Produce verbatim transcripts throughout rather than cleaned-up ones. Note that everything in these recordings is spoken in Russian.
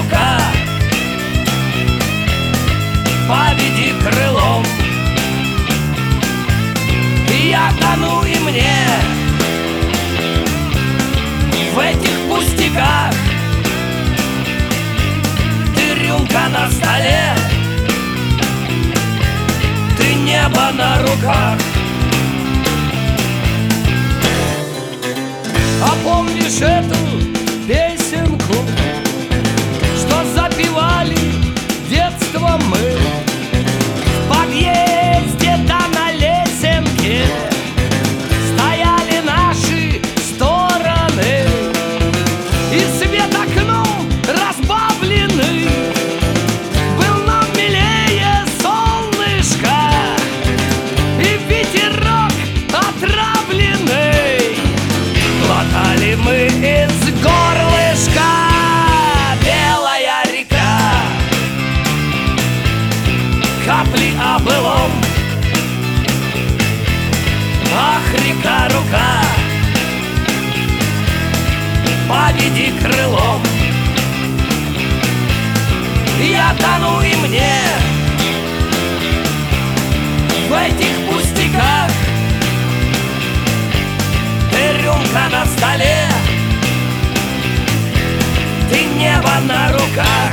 рука, поведи крылом. Я тону, и мне в этих пустяках. Ты рюмка на столе, ты небо на руках. А помнишь эту песенку, что запевали детство мы? В подъезде да на лесенке стояли наши стороны, и свет окном разбавленный был нам милее солнышко, и ветерок отравленный глотали мы из горлышка. Белая река, капли о былом. Ах, река, рука, поведи крылом. Я тону, и мне в этих пустяках. Ты рюмка на столе, ты небо на руках.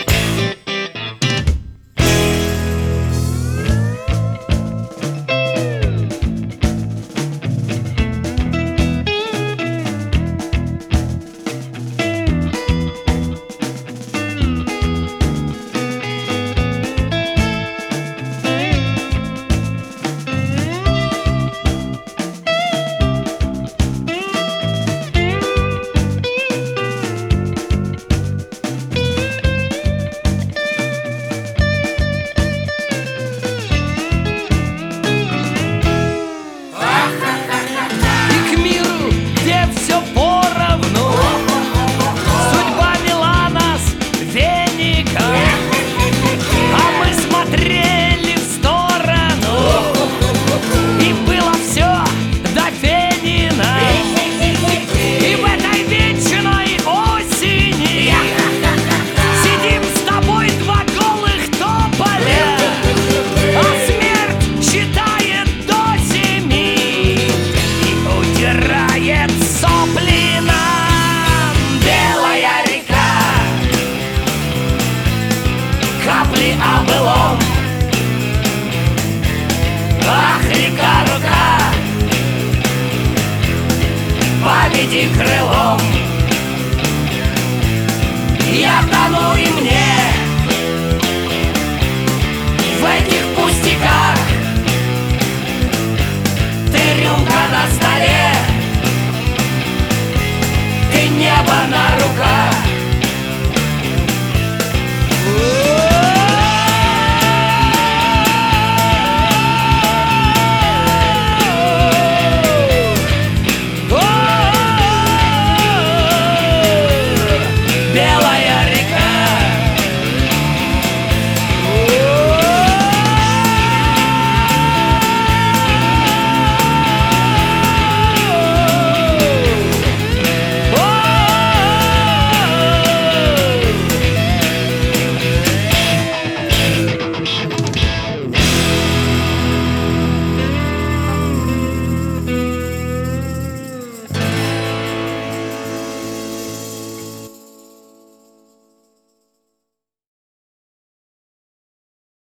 Капли о былом. Ах, река, рука, поведи крылом.